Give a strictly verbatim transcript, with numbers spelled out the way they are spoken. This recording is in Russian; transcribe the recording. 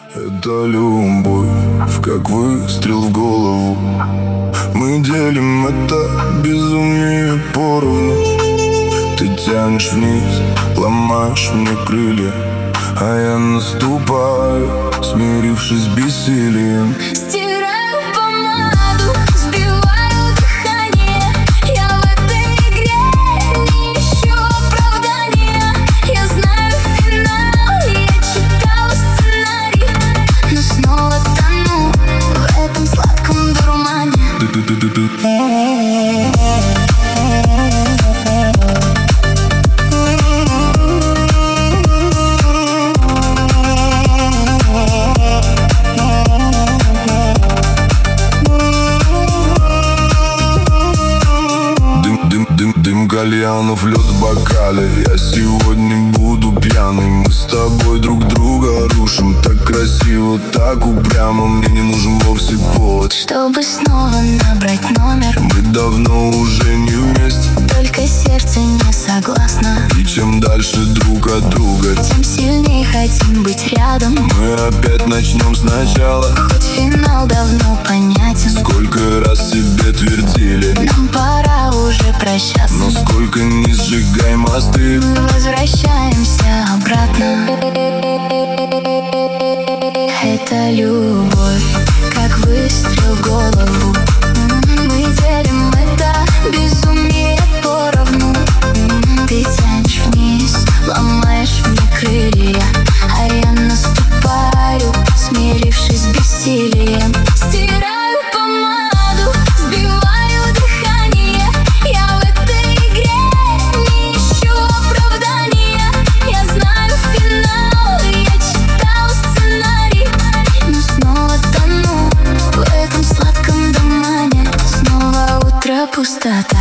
Это любовь, как выстрел в голову. Мы делим это безумие поровну. Ты тянешь вниз, ломаешь мне крылья, а я наступаю, смирившись с бессилием. Стираю помаду, сбиваю дыхание. Я в этой игре не ищу оправдания. Я знаю финал, я читала сценарий, но снова тону в этом сладком дурмане. Дым кальянов, лед в бокале. Я сегодня буду пьяный. Мы с тобой друг друга рушим. Так красиво, так упрямо. Мне не нужен вовсе повод, чтобы снова набрать номер. Мы давно уже не вместе, только сердце не согласно. И чем дальше друг от друга, тем сильнее хотим быть рядом. Мы опять начнем сначала, хоть финал давно понятен. Сколько раз себе твердили, нам пора уже прощаться. Но сколько не сжигай мосты, мы возвращаемся обратно. Это любовь, как выстрел в голову. Мы делим это безумие поровну. Ты тянешь вниз, ломаешь мне крылья, а я наступаю, смирившись с бессилием. Стираю помаду, сбиваю дыхание. Я в этой игре не ищу оправдания. Я знаю финал, я читала сценарий, но снова тону в этом сладком тумане. Снова утро, пустота.